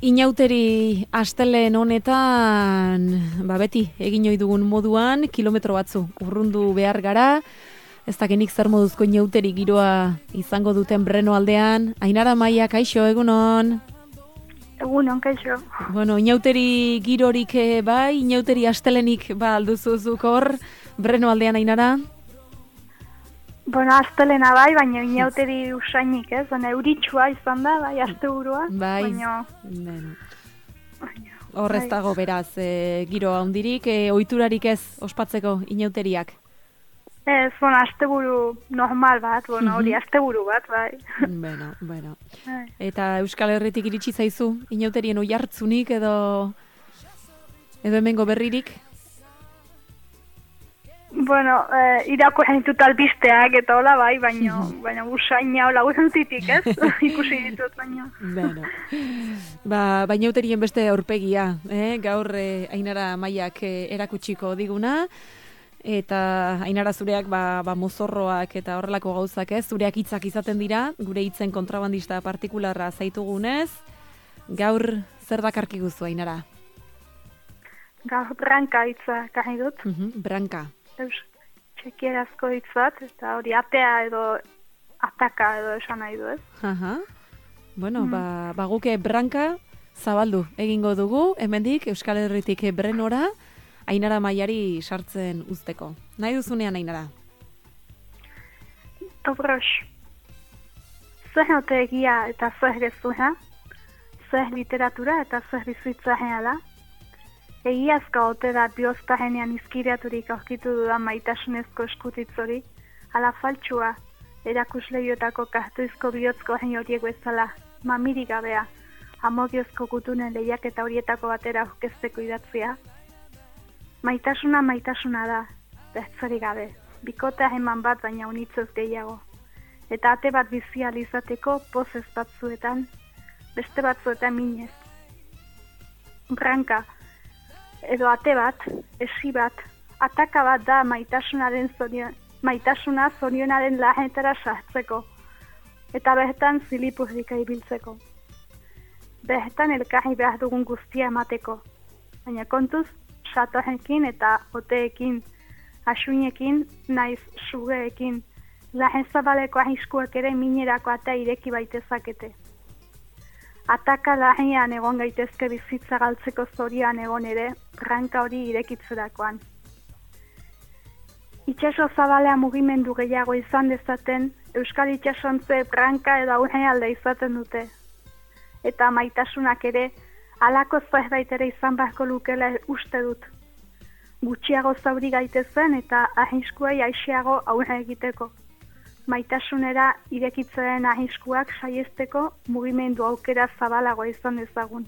Inauteri astelen honetan, beti egin ohi dugun moduan, kilometro batzu urrundu behar gara. Ez dakenik zer moduzko inauteri giroa izango duten Breno aldean. Ainara Maia, kaixo, egunon? Egunon, kaixo. Bueno, inauteri girorik bai, inauteri astelenik alduzuzuk hor, Breno aldean, Ainara? Bueno, astelena bai, baina inauteri usainik, ez? Baina euritsua izan da, bai, asteburua. Bai, baina... Hor ez dago beraz, giro handirik, ohiturarik ez ospatzeko inauteriak? Ez, bueno, asteburu normal bat, hori asteburu bat, bai. Bueno. Eta Euskal Herritik iritsi zaizu, inauterien oihartzunik edo hemengo berririk? Bueno, irakurri ditut albisteak eta hola bai, baina usaina hola urrutitik, ez? Ikusi ditut, baina. Bueno. Baina uterien beste aurpegia, gaur Ainara Maiak erakutsiko diguna, eta Ainara zureak mozorroak eta horrelako gauzak, ez? Zureak hitzak izaten dira, gure hitzen kontrabandista partikularra zaitugunez. Gaur zer dakarki guzu, Ainara? Gaur branka hitza karri dut. Branka. Txekierazko hitz bat, eta hori atea edo ataka edo esan nahi du, ez? Bueno, guke branka zabaldu egingo dugu, hemendik Euskal Herritik Brenora, Ainara Maiari sartzen uzteko. Nahi duzunean, Ainara? Dobrox. Zer note egia eta zer gezua, zer literatura eta zer bizitza da. Egiazka ote da bihoztahenean izkiriaturik aurkitu dudan maitasunezko eskutitzori, ala faltsua, erakusleioetako kartuizko bihotzko horiek bezala, mamirik gabea, amodiozko gutunen lehiaketa horietako batera aurkezteko idatzia. Maitasuna da, bertzerik gabe, bikotea eman bat baina unitzez gehiago. Eta ate bat bizia izateko pozez batzuetan, beste batzuetan minez. Branka, edo ate bat, esi bat, ataka bat da maitasuna zorionaren lahetara sartzeko, eta bertan zilipurrika ibiltzeko. Bertan elkarri behar dugun guztia emateko, baina kontuz, satorrekin eta oteekin, asuinekin, naiz sugeekin, lahen zabaleko ahiskuak ere minerako atea ireki baitezakete. Ataka lahean egon gaitezke bizitza galtzeko zorian egon ere, branka hori irekitzerakoan. Itxaso zabalea mugimendu gehiago izan dezaten, Euskal itxasontze branka edo aurre alde izaten dute. Eta maitasunak ere, halako zerbait ere izan beharko lukela uste dut. Gutxiago zauri gaitezen eta ahiskuei aixeago aurre egiteko. Maitasunera irekitzaren ahiskuak saiesteko mugimendu aukera zabalagoa izan dezagun.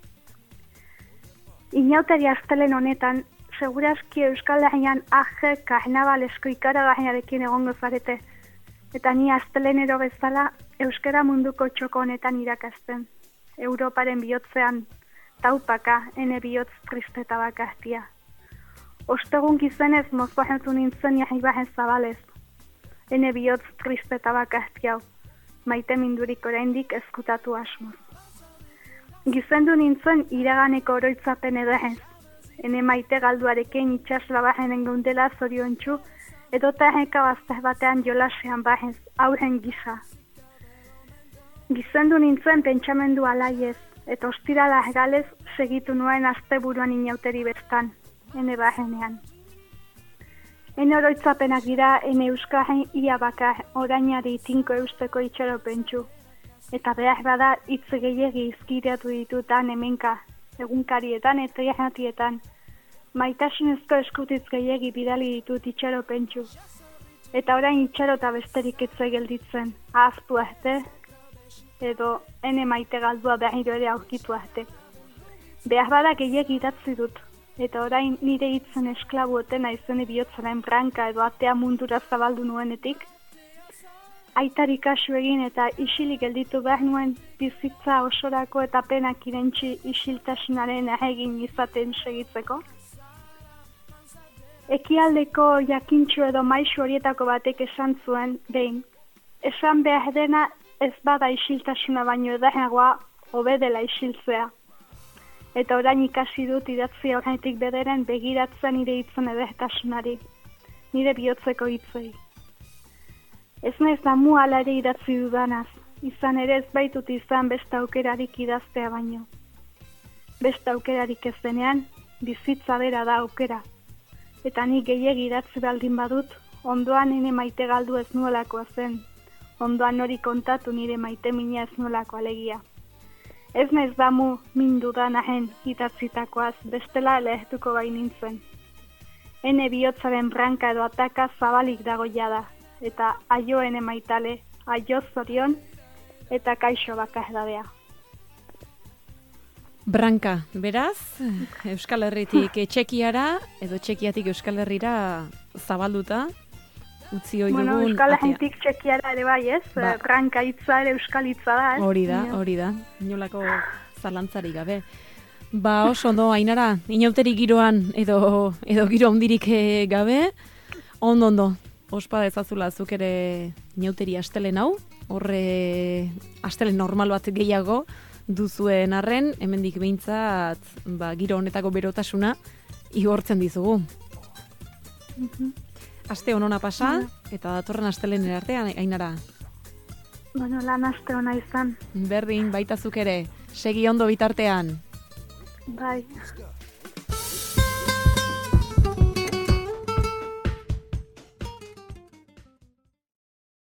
Inauteri astelen honetan, segurazki Euskal Herrian karnabalesko ikaragarriarekin egongo zarete, eta ni astelenero bezala euskara munduko txoko honetan irakasten. Europaren bihotzean, taupaka, ene bihotz triste eta bakartia. Ostegun gizenez mozbahatu nintzen jarribahen zabalez. Ene bihotz triste eta bakartia hau, maite mindurik oraindik ezkutatu asmoz. Gizendu nintzen iraganeko oroitzapen edahez. Ene maite galduarekin itxasla bahenen geundela zoriontsu, edota heka baztaz batean jolasean bahez, aurren gisa. Gizendu nintzen pentsamendu alaiez, eta ostirala galez segitu nuen asteburuan inauteri bestan, ene bahenean. Ene oroitzapenak dira, ene euskarren ia bakar orainari tinko eusteko itxaropentsu. Eta behar bada hitz gehiegi izkiriatu ditutan hemenka, egunkarietan eta irratietan. Maitasunezko eskutitz gehiegi bidali ditut itxaropentsu. Eta orain itxarota besterik etze gelditzen, ahaztu arte, edo ene maite galdua berriro ere aurkitu arte. Behar bada gehiegi idatzi dut. Eta orain nire hitzen esklabu otena izene bihotzaren branka edo atea mundura zabaldu nuenetik. Aitari kasu egin eta isilik gelditu behar nuen bizitza osorako eta penak irentzi isiltasunaren egin izaten segitzeko. Ekialdeko jakintxu edo maisu horietako batek esan zuen, behin, esan behar dena ez bada isiltasuna baino edagoa hobe dela isiltzea. Eta orain ikasi dut idatzi horretik bederen begiratzen nire hitzen edertasunari, nire bihotzeko hitzei. Ez naiz damu ala ere idatzi dudanaz, izan ere ez baitut izan beste aukerarik idaztea baino. Beste aukerarik ez denean, bizitza bera da aukera. Eta nik gehiegi idatzi baldin badut, ondoan nire maite galdu ez nuelakoa zen. Ondoan hori kontatu nire maite mina ez nuelako alegia. Ez naiz damu min dudanahen idatzitakoaz, bestela lehtuko bai nintzen. Ene bihotzaren branka edo ataka zabalik dago jada, eta aio ene maitale, aio zorion, eta kaixo bakardadea. Branka, beraz, Euskal Herritik Txekiara, edo Txekiatik Euskal Herrira zabalduta, utzi hoi dugun... Euskal Herritik Txekiara ere bai, ez? Branka hitza ere Euskal hitza da, ez? Hori da, inolako zalantzarik gabe. Oso ondo, Ainara, inauteri giroan edo giro hondirik gabe, ondo, ospa dezazula zuk ere inauteri astelen hau, horre astelen normal bat gehiago duzuen arren, hemendik behintzat giro honetako berotasuna igortzen dizugu. Aste honona pasa, eta datorren astelen artean, Ainara. Lan aste hona izan. Berdin, baita zuk ere, segi ondo bitartean. Bai.